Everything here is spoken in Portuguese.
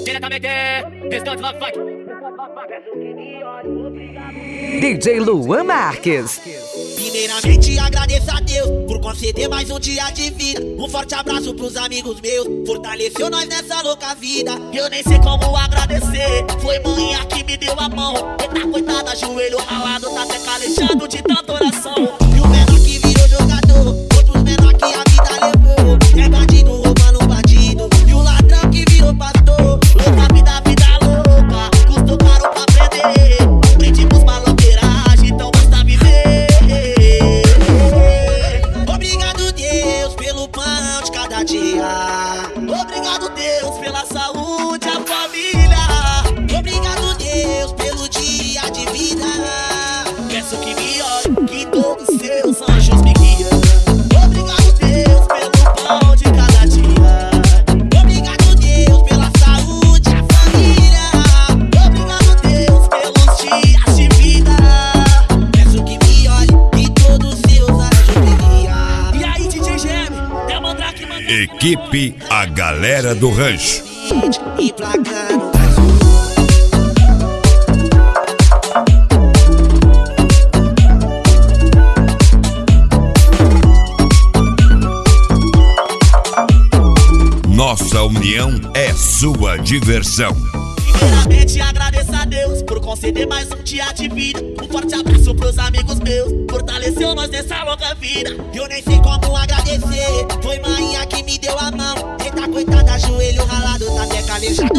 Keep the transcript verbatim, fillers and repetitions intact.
diretamente, Restante Love Funk. D J Luan Marques. Primeiramente agradeço a Deus por conceder mais um dia de vida. Um forte abraço pros amigos meus, fortaleceu nós nessa louca vida. Eu nem sei como agradecer, foi manhã que me deu a mão. Eita coitada, joelho ralado, tá até calejado de tanta oração. E o menor que virou jogador, outros menor que a vida levou. É bandido roubando um bandido, e o ladrão que virou pastor. Louca vida, vida louca, custou caro pra aprender. Aprendimos maloqueiragem, então basta viver. Obrigado Deus pelo pão de cada dia. Obrigado Deus pela saúde, a família. Obrigado Deus pelo dia de vida. Peço que me olhe, que todos seus anjos me guiam. Obrigado Deus pelo pão de cada dia. Obrigado Deus pela saúde, a família. Obrigado Deus pelos dias de vida. Peço que me olhe, que todos seus anjos me guiam. E aí D J G M, é Mandrake, mano. Equipe A Galera do Rancho. E placando Nossa união é sua diversão. Primeiramente agradeço a Deus por conceder mais um dia de vida. Um forte abraço pros amigos meus, fortaleceu nós nessa louca vida. Eu nem sei como agradecer, foi manhã que me deu a mão. Eita coitada, joelho ralado, tá até calejado